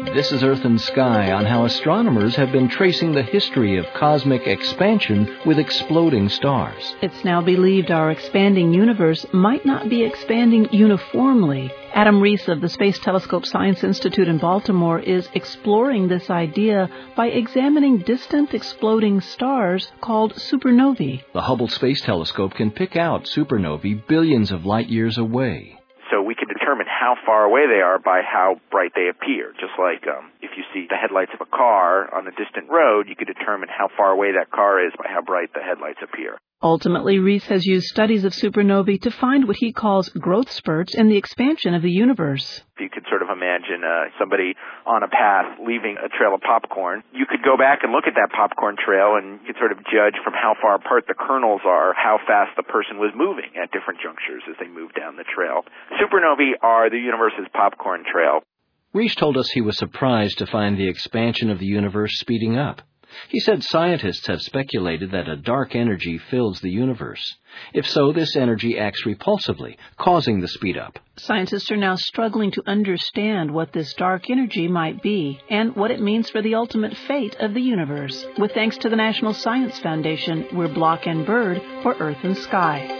This is Earth and Sky on how astronomers have been tracing the history of cosmic expansion with exploding stars. It's now believed our expanding universe might not be expanding uniformly. Adam Rees of the Space Telescope Science Institute in Baltimore is exploring this idea by examining distant exploding stars called supernovae. The Hubble Space Telescope can pick out supernovae billions of light years away. So we can determine how far away they are by how bright they appear. Just like if you see the headlights of a car on a distant road, you could determine how far away that car is by how bright the headlights appear. Ultimately, Rees has used studies of supernovae to find what he calls growth spurts in the expansion of the universe. You could sort of imagine somebody on a path leaving a trail of popcorn. You could go back and look at that popcorn trail and you could sort of judge from how far apart the kernels are, how fast the person was moving at different junctures as they moved down the trail. Supernovae are the universe's popcorn trail. Rees told us he was surprised to find the expansion of the universe speeding up. He said scientists have speculated that a dark energy fills the universe. If so, this energy acts repulsively, causing the speed up. Scientists are now struggling to understand what this dark energy might be and what it means for the ultimate fate of the universe. With thanks to the National Science Foundation, we're Block and Bird for Earth and Sky.